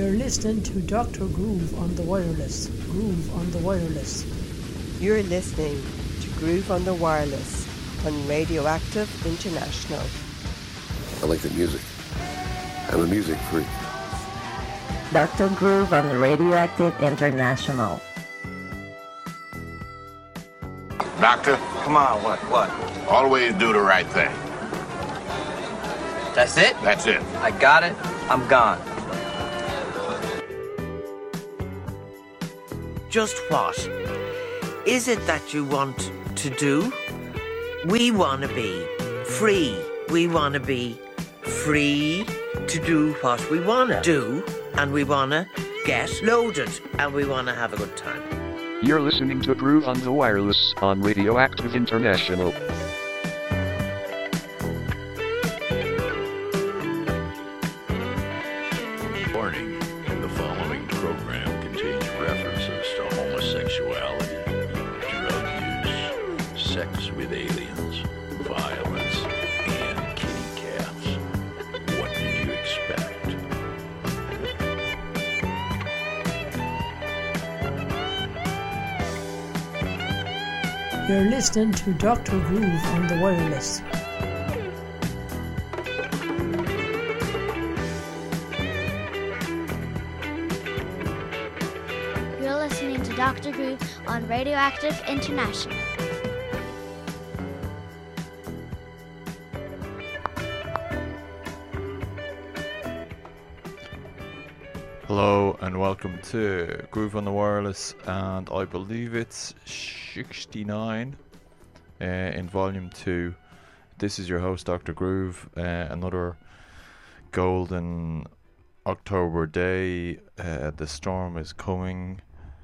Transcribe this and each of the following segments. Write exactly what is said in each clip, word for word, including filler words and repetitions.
You're listening to Doctor Groove on the Wireless. Groove on the Wireless. You're listening to Groove on the Wireless on Radioactive International. I like the music. I'm a music freak. Doctor Groove on the Radioactive International. Doctor? Come on, what, what? Always do the right thing. That's it? That's it. I got it. I'm gone. Just what is it that you want to do? We want to be free. We want to be free to do what we want to do, and we want to get loaded, and we want to have a good time. You're listening to Groove on the Wireless on Radioactive International. Warning, the following program contains references to homosexuality, drug use, sex with aliens, violence, and kitty cats. What did you expect? You're listening to Doctor Groove on the Wireless. You're listening to Doctor Groove on Radioactive International. Hello and welcome to Groove on the Wireless, and I believe it's sixty-nine uh, in volume two. This is your host Doctor Groove. Uh, another golden October day. Uh, the storm is coming.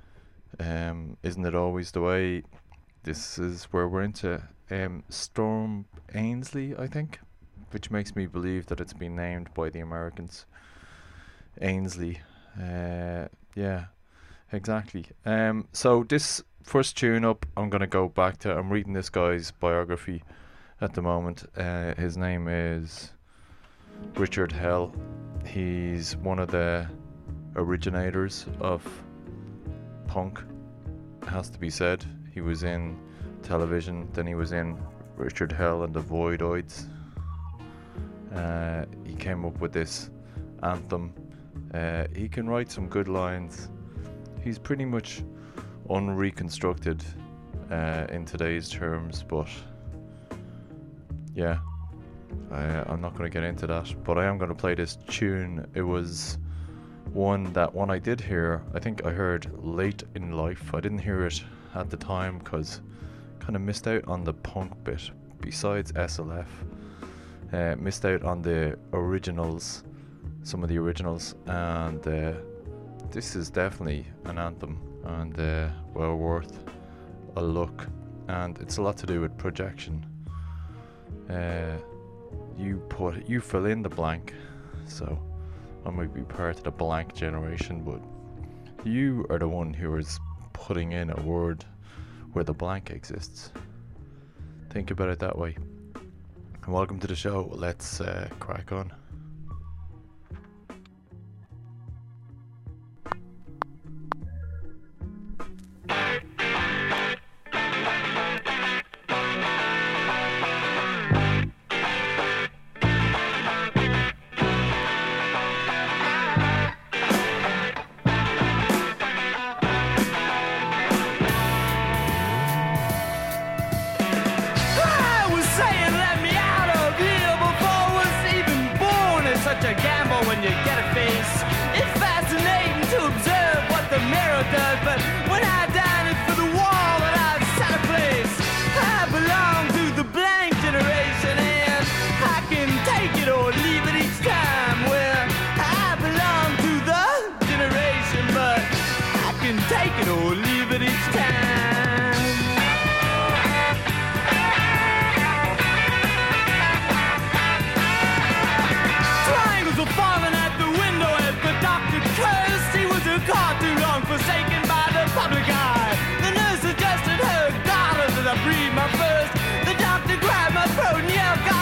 Um, isn't it always the way? This is where we're into um, Storm Ainsley, I think, which makes me believe that it's been named by the Americans Ainsley. Uh, yeah, exactly. Um, so this first tune up, I'm gonna go back to. I'm reading this guy's biography at the moment. Uh, his name is Richard Hell. He's one of the originators of punk. It has to be said. He was in television. Then he was in Richard Hell and the Voidoids. Uh, he came up with this anthem. Uh, he can write some good lines. He's pretty much unreconstructed uh, in today's terms, but yeah, I, I'm not going to get into that. But I am going to play this tune. It was one that when I did hear, I think I heard late in life. I didn't hear it at the time because kind of missed out on the punk bit. Besides S L F, uh, missed out on the originals. Some of the originals, and uh, this is definitely an anthem and uh, well worth a look, and it's a lot to do with projection. Uh, you put you fill in the blank, so I might be part of the blank generation, but you are the one who is putting in a word where the blank exists. Think about it that way. And welcome to the show. Let's uh, crack on.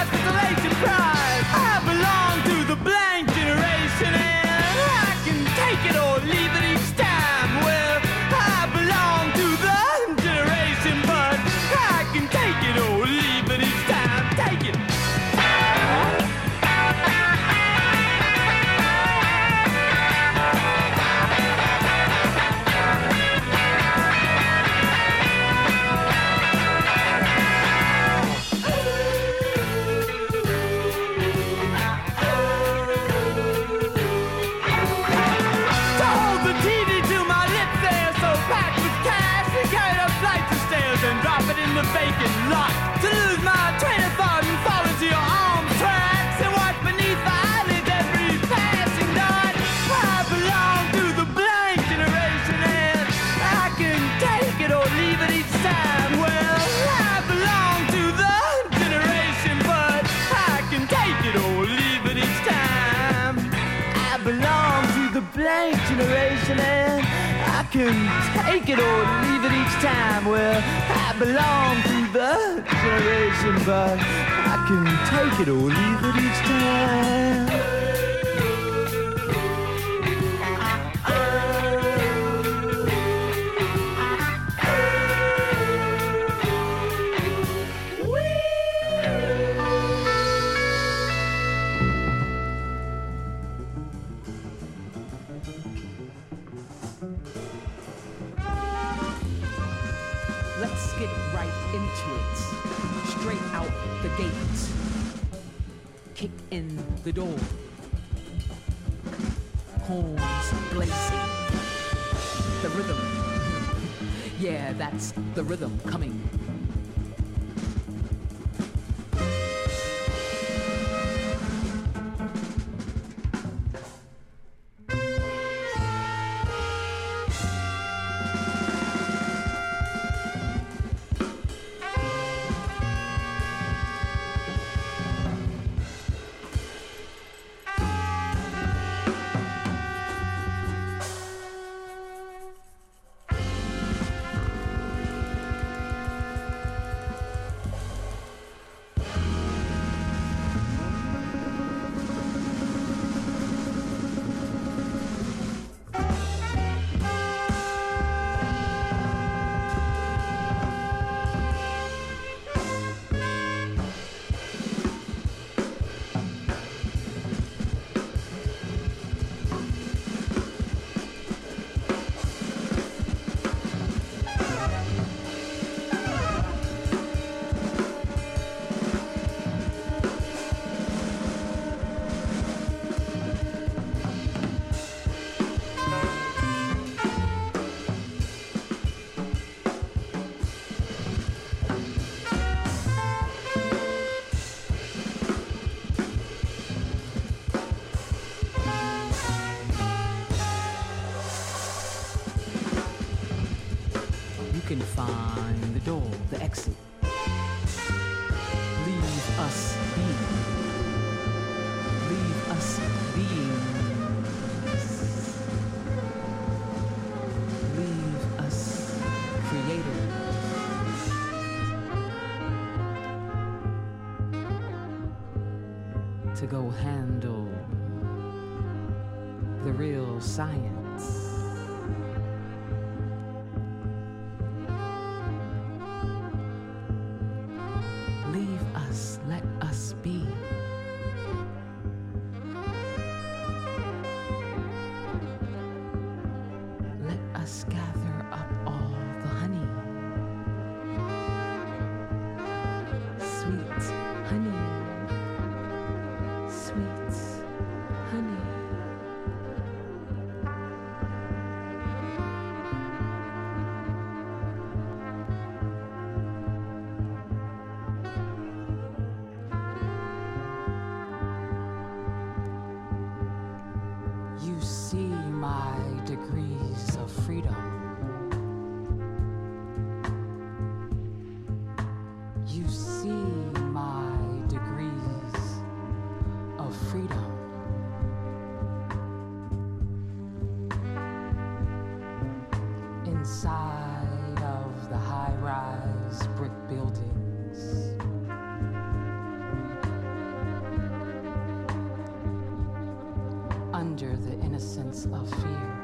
Prize. I belong to the blank generation, and I can take take it or leave it each time. Well, I belong to the generation, but I can take it or leave it each time. Take it. The vacant lot to lose my train of thought and fall into your arms tracks and watch beneath the eyelids every passing night. I belong to the blank generation and I can take it or leave it each time. Well, I belong to the generation, but I can take it or leave it each time. I belong to the blank generation and I can take it or leave it each time. Well, I belong to the generation, but I can take it or leave it each time. Let's get right into it. Straight out the gate. Kick in the door. Horns blazing. The rhythm. Yeah, that's the rhythm coming. Can find the door, the exit. Leave us be. Leave us being. Leave us creators. To go handle the real science. Let us be. Let us gather up all the honey. Sweet honey. Sweet honey. You see my degrees of freedom. You see my degrees of freedom. Inside of the high-rise brick buildings. Under the innocence of fear.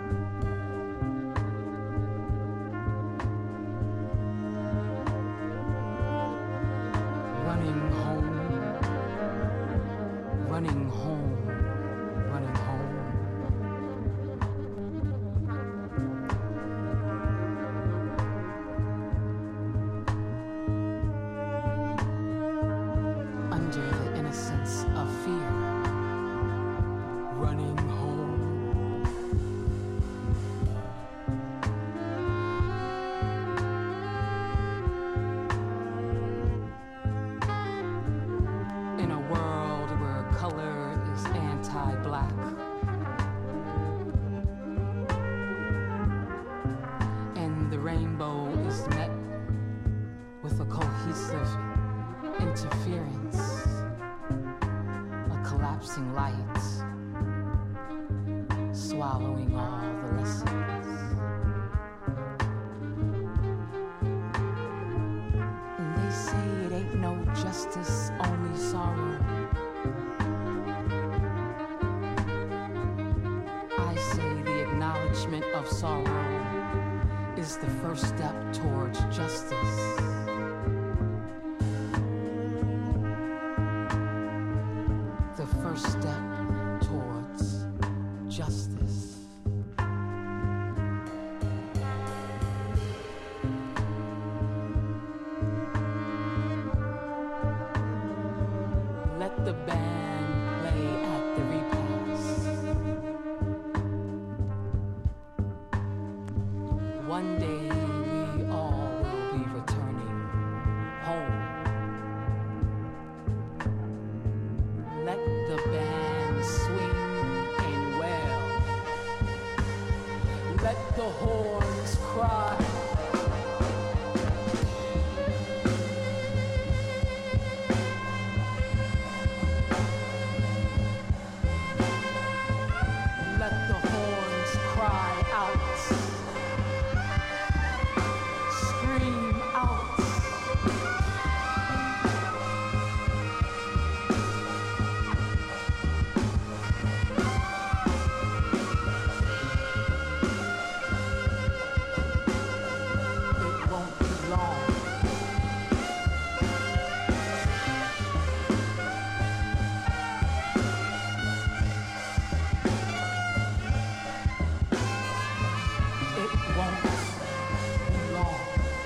rainbow is met with a cohesive interference, a collapsing light, swallowing all the lessons. And they say it ain't no justice, only sorrow. I say the acknowledgement of sorrow is the first step towards justice. The first step towards justice. Let the band play at the repast. One day we all will be returning home. Let the band swing and wail. Let the horns cry. Let the horns cry out. Scream out. It won't be long. It won't be long.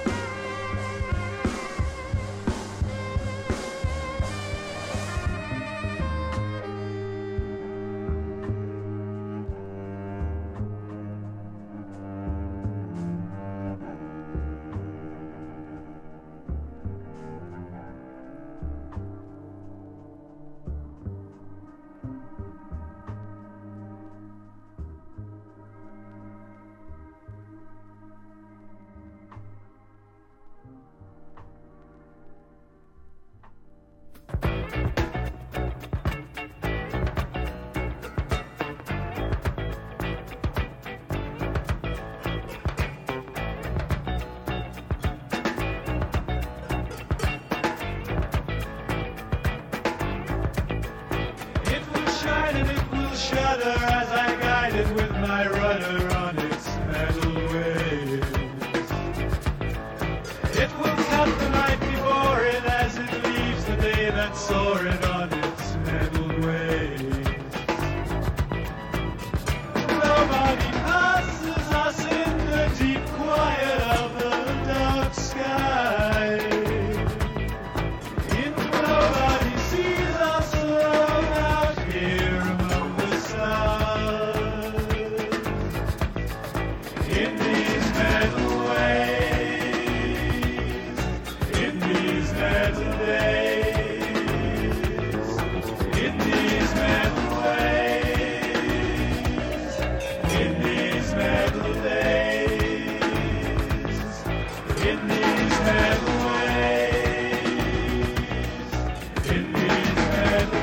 It will shine and it will shudder as I guide it with my rudder on its metal waves. It will cut the night before it as it leaves the day that's soaring on its metal waves. Nobody passes us in the deep quiet of the dark sky. In nobody sees us alone out here among the stars. In these metal ways, in these metal days, in these metal ways, in these metal days, in these metal ways, in these metal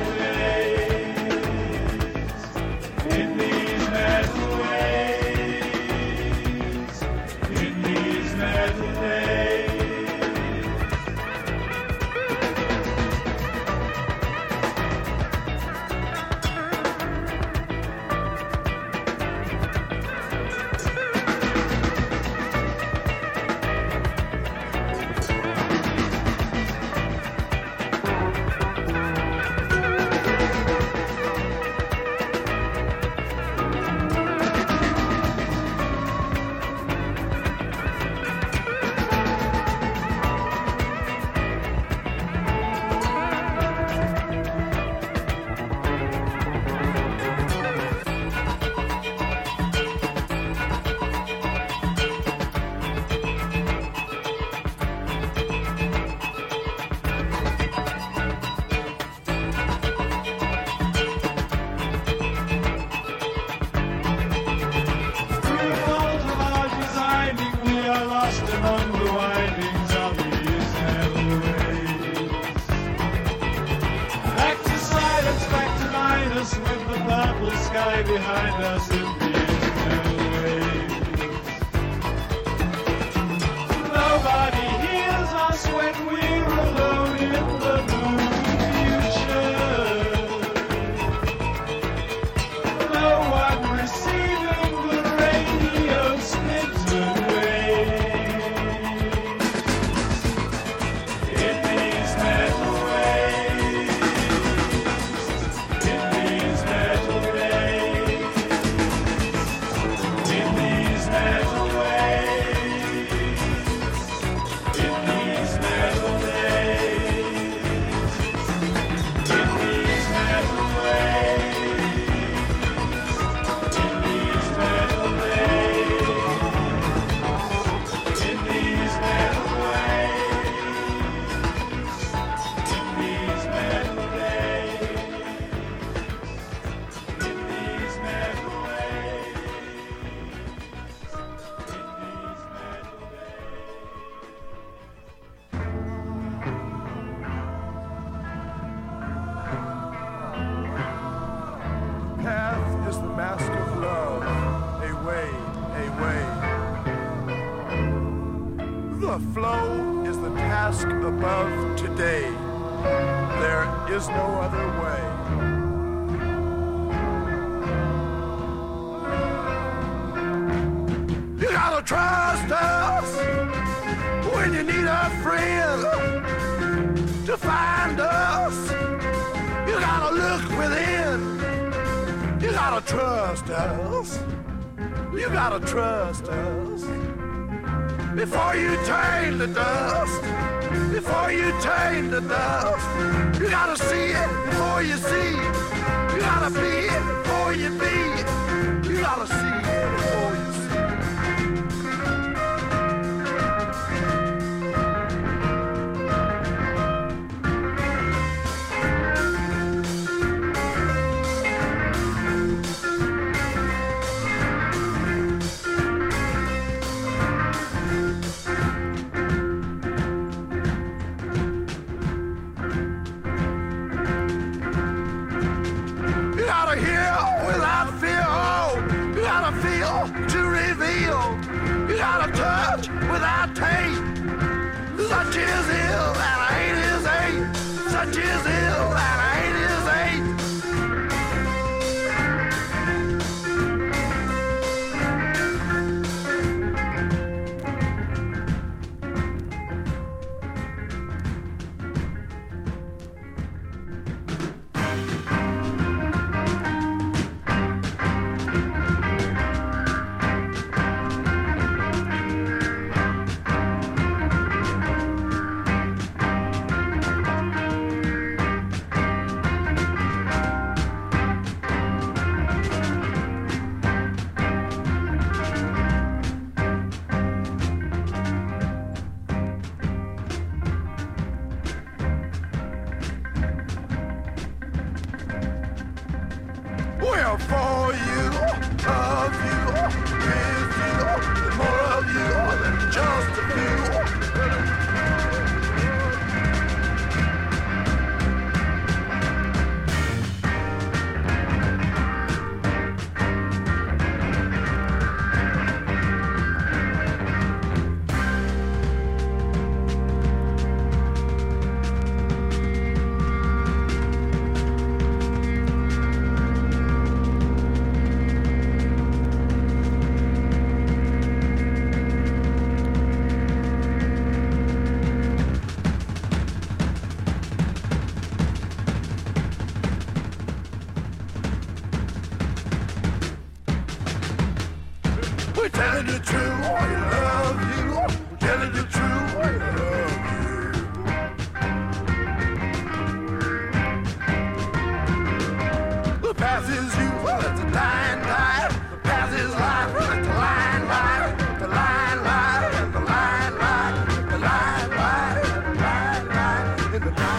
days, in these metal ways, sky behind us in distant waves. Nobody hears us when we're alone in the blue future. No one receiving the radio splintered waves. In these metal waves, in these metal days, in these metal waves, in these metal days, in these metal waves, in these metal days, in these metal waves, in these metal days, in these metal waves, Path is the mask of love, a way, a way. The flow is the task above today. There is no other way. You gotta trust us when you need a friend to find us. You gotta look within. You gotta trust us. You gotta trust us. Before you turn to dust. Before you turn to dust. You gotta see it before you see it. You gotta be it before you be it. You gotta see it before you see it. You gotta hear without fear. You gotta feel to reveal. You gotta touch without taste. Such is ill and ain't his ain't. Such is ill and ain't his ain't. Well, for you, of you, with you, more of you than just a few. We're telling you true, we love you. We're telling you true, we love you. The path is you, well, it's a dying life. The path is life, well, it's a line life. The line life, and the line life. The line life, and the line life. And the line life.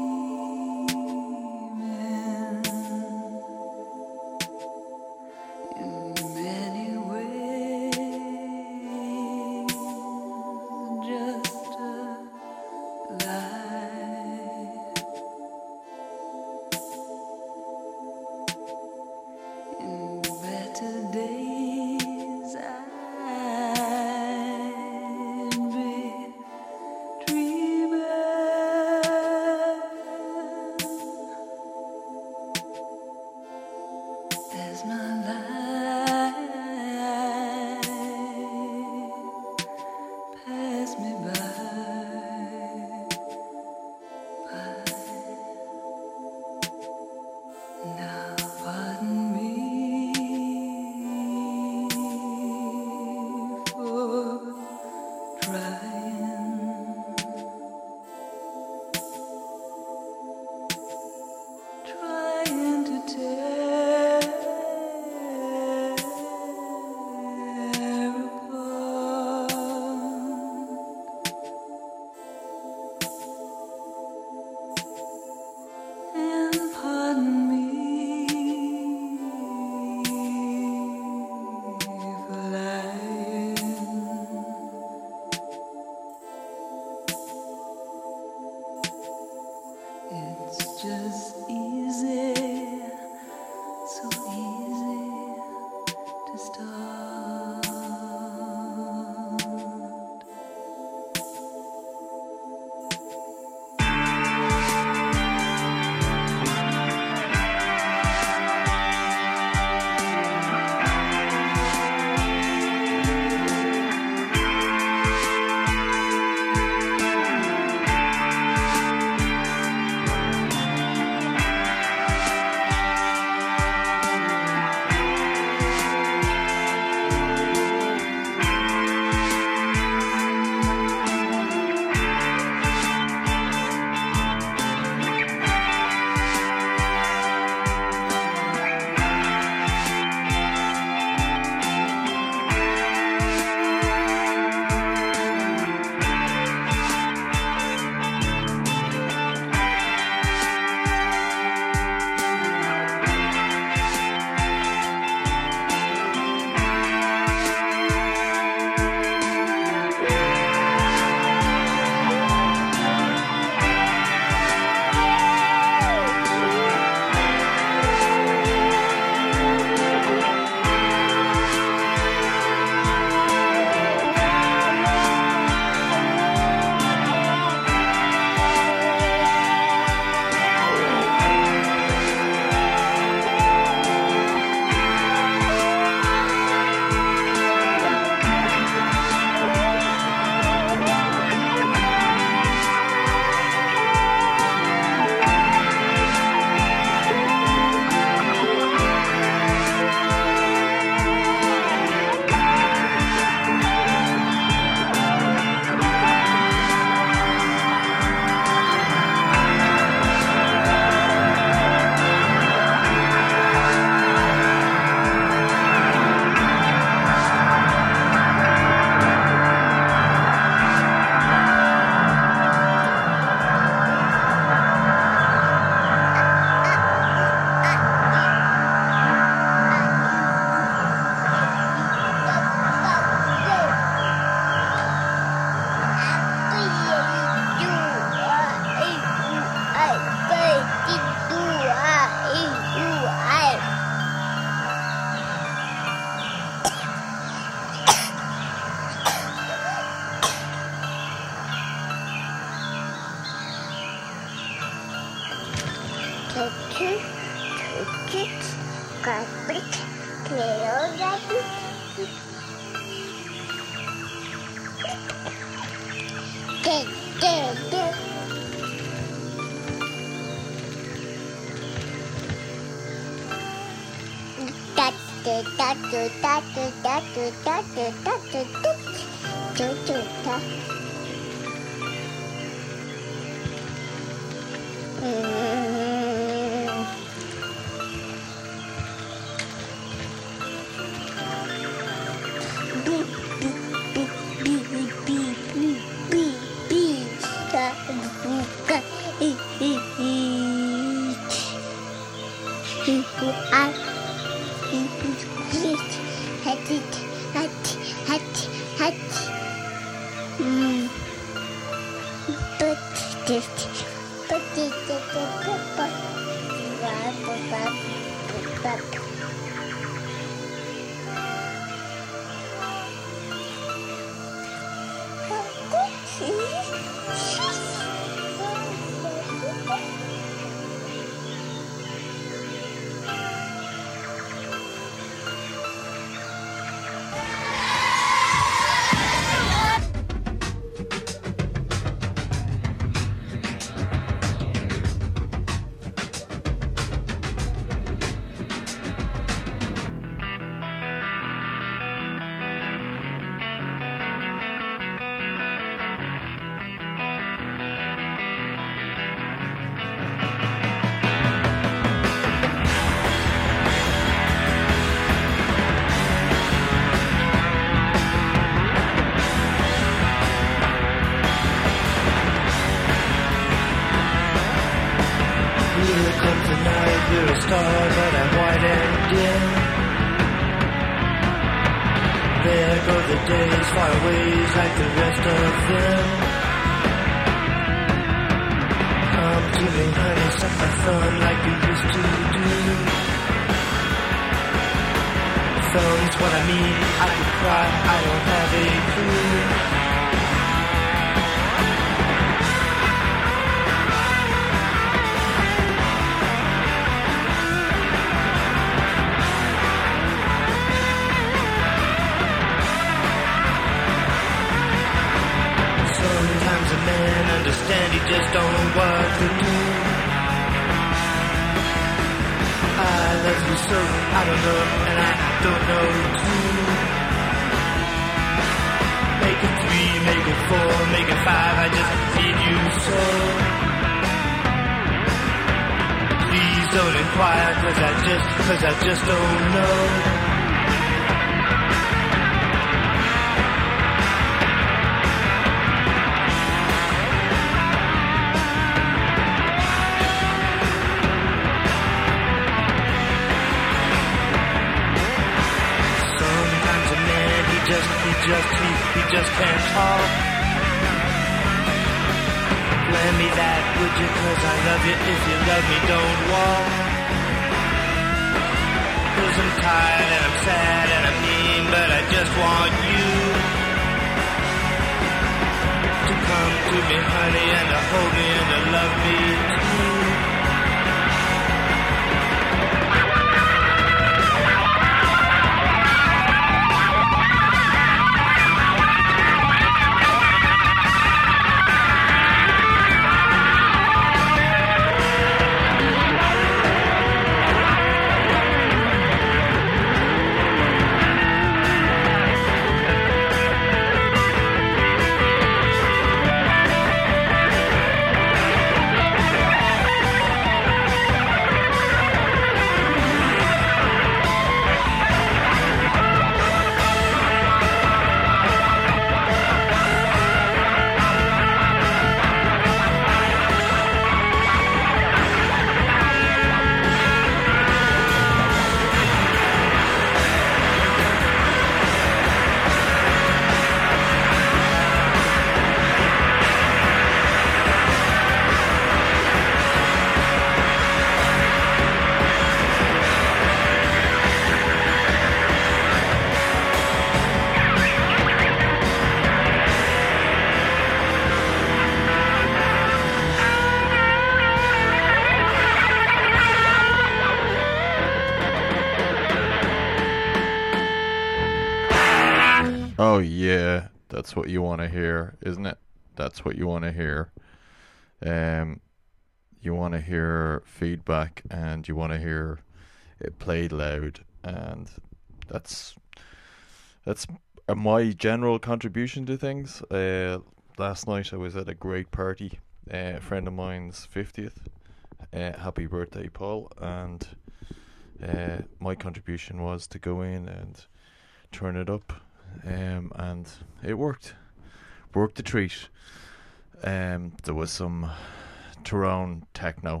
Oh yeah, that's what you want to hear, isn't it? That's what you want to hear. Um, you want to hear feedback, and you want to hear it played loud, and that's that's uh, my general contribution to things. Uh, last night I was at a great party, uh, a friend of mine's fiftieth. Uh, happy birthday, Paul! And uh, my contribution was to go in and turn it up, um, and it worked. Worked a treat. Um, there was some Tyrone techno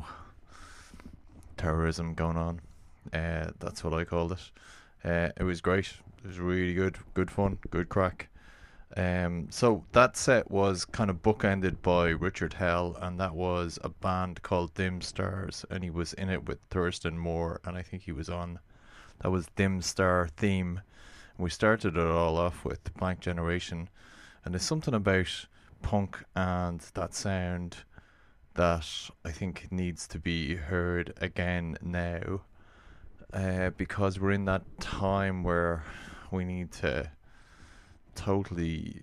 terrorism going on. Uh, that's what I called it. Uh, it was great. It was really good, good fun, good crack. Um, so that set was kind of bookended by Richard Hell, and that was a band called Dim Stars, and he was in it with Thurston Moore, and I think he was on. That was Dim Star Theme. And we started it all off with Blank Generation, and there's something about punk and that sound that I think needs to be heard again now, uh, because we're in that time where we need to totally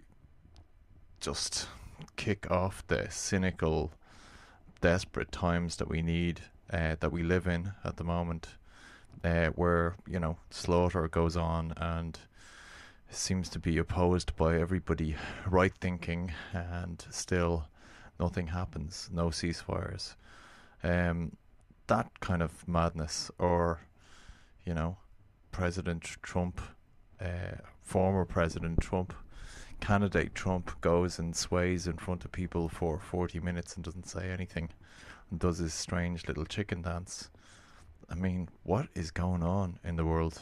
just kick off the cynical, desperate times that we need, uh, that we live in at the moment, uh, where, you know, slaughter goes on and seems to be opposed by everybody right thinking, and still nothing happens, no ceasefires. Um, that kind of madness, or, you know, President Trump, uh, former President Trump, candidate Trump goes and sways in front of people for forty minutes and doesn't say anything, and does his strange little chicken dance. I mean, what is going on in the world?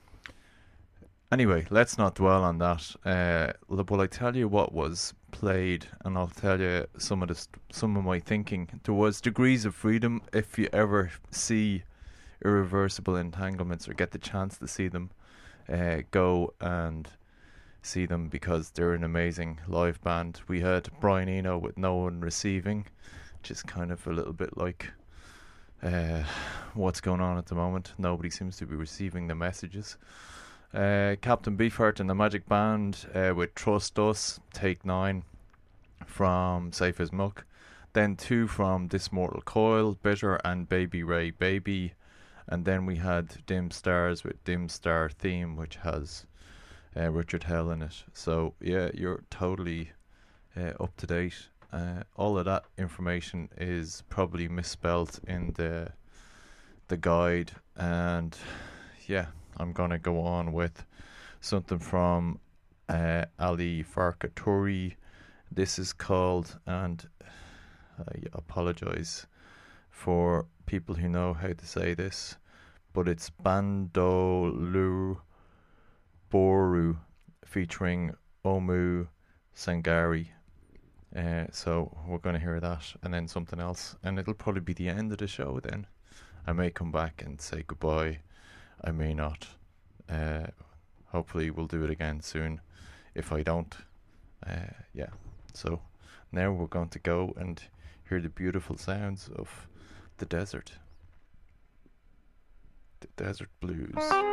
Anyway, let's not dwell on that. Uh, will I tell you what was played, and I'll tell you some of the st- some of my thinking. There was Degrees of Freedom. If you ever see Irreversible Entanglements or get the chance to see them, uh, go and see them, because they're an amazing live band. We had Brian Eno with No One Receiving, which is kind of a little bit like uh, what's going on at the moment. Nobody seems to be receiving the messages. Uh, Captain Beefheart and the Magic Band uh, with Trust Us, Take Nine from Safe as Muck. Then two from This Mortal Coil, Bitter and Baby Ray Baby. And then we had Dim Stars with Dim Star Theme, which has uh, Richard Hell in it. So yeah, you're totally uh, up to date. Uh, all of that information is probably misspelt in the the guide, and yeah, I'm gonna go on with something from uh, Ali Farkaturi. This is called, and I apologize for people who know how to say this, but it's Bandolu Boru featuring Omu Sangari. Uh, so we're going to hear that, and then something else, and it'll probably be the end of the show then. I may come back and say goodbye, I may not. Uh, hopefully we'll do it again soon. If I don't, uh, yeah. So now we're going to go and hear the beautiful sounds of the desert. The Desert Blues.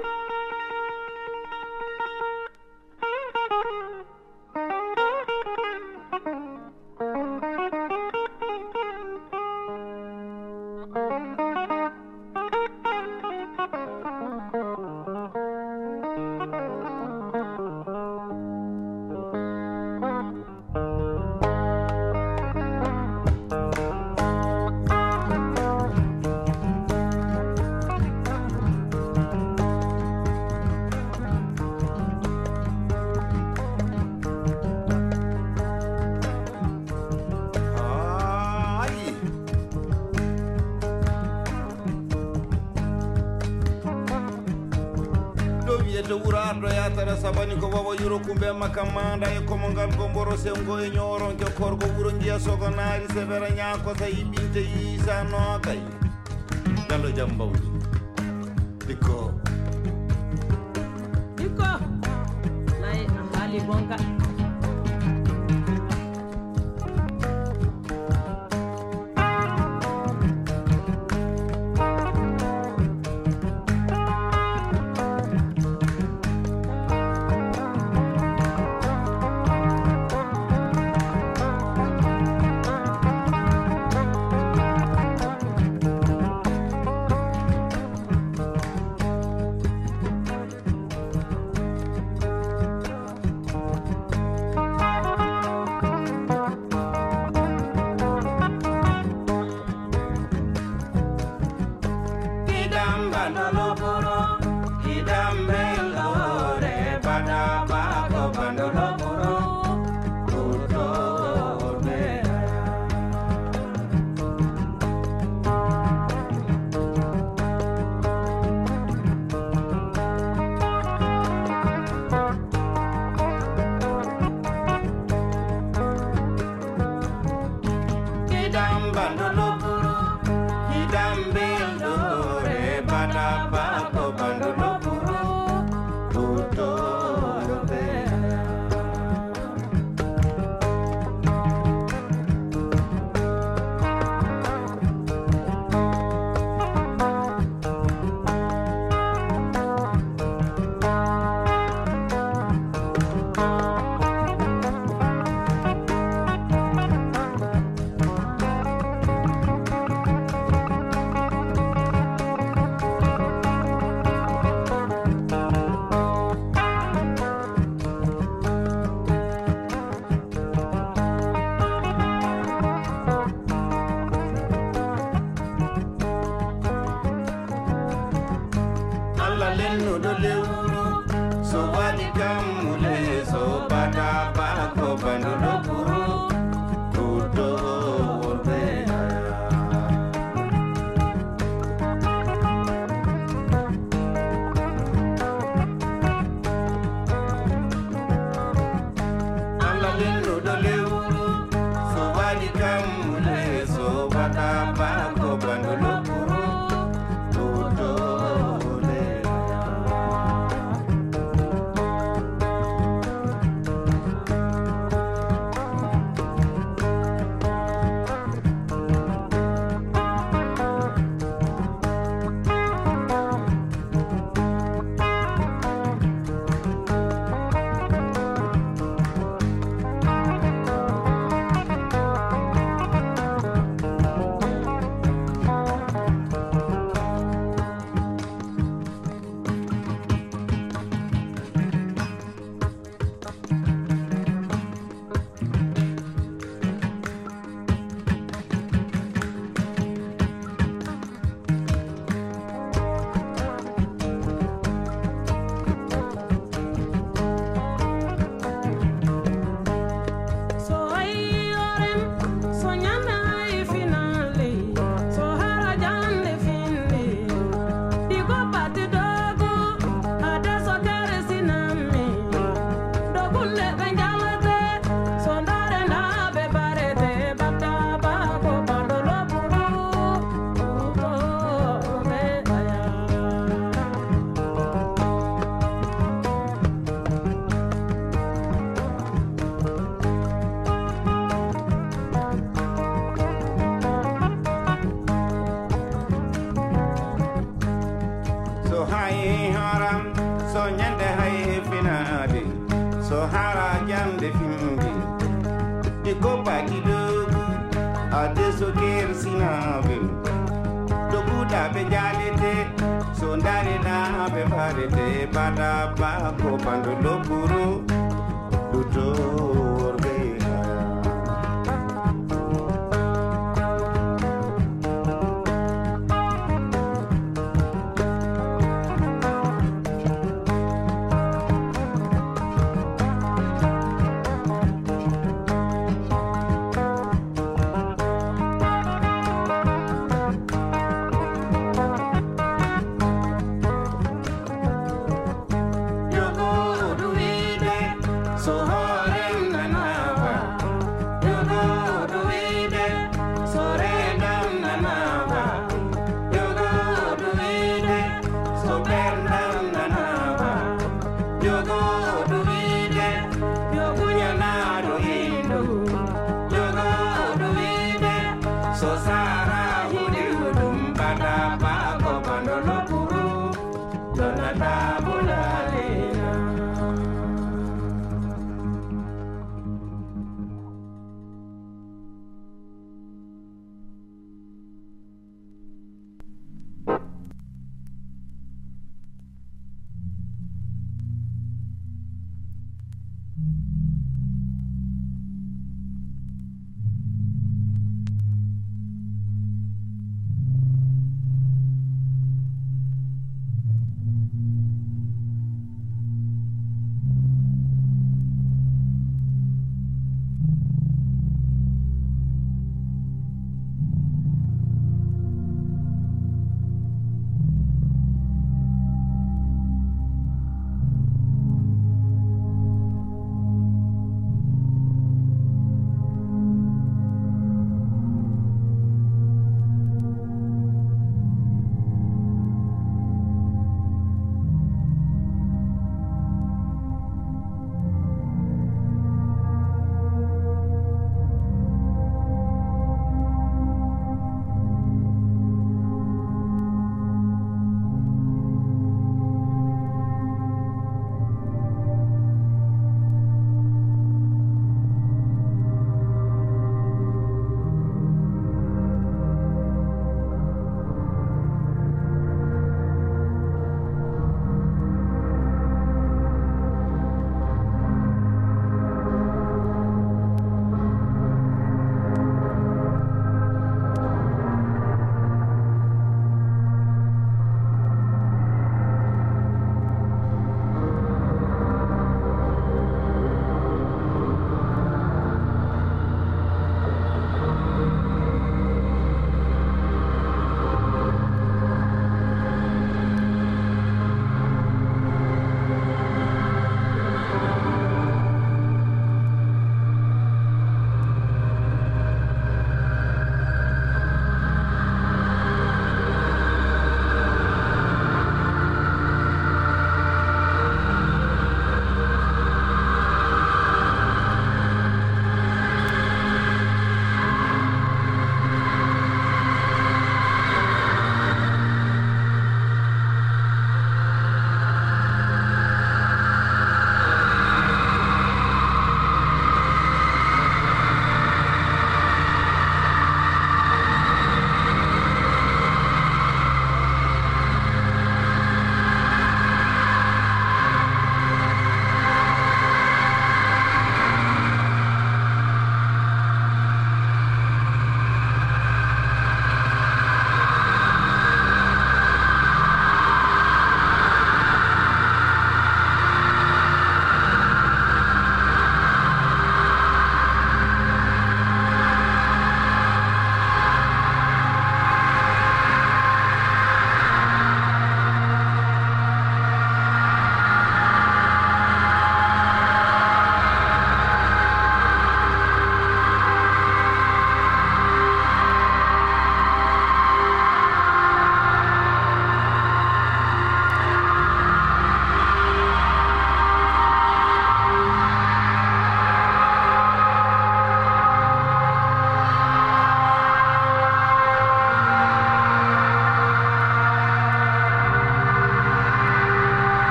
sabani ko wawa yuro kumbe makamanda e komongal gomboro sengo e nyoron ke korgo wuro ngiya sogo naari severa nyako sa yibinte yisa no kay dalo jambawdi diko diko nay hali bonka alla lenno do lewru so wadi kamule so bata ba ko bando do buru tuto worbe alla lenno do lewru so wadi kamule so bata ba ko bando do buru tuto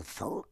folk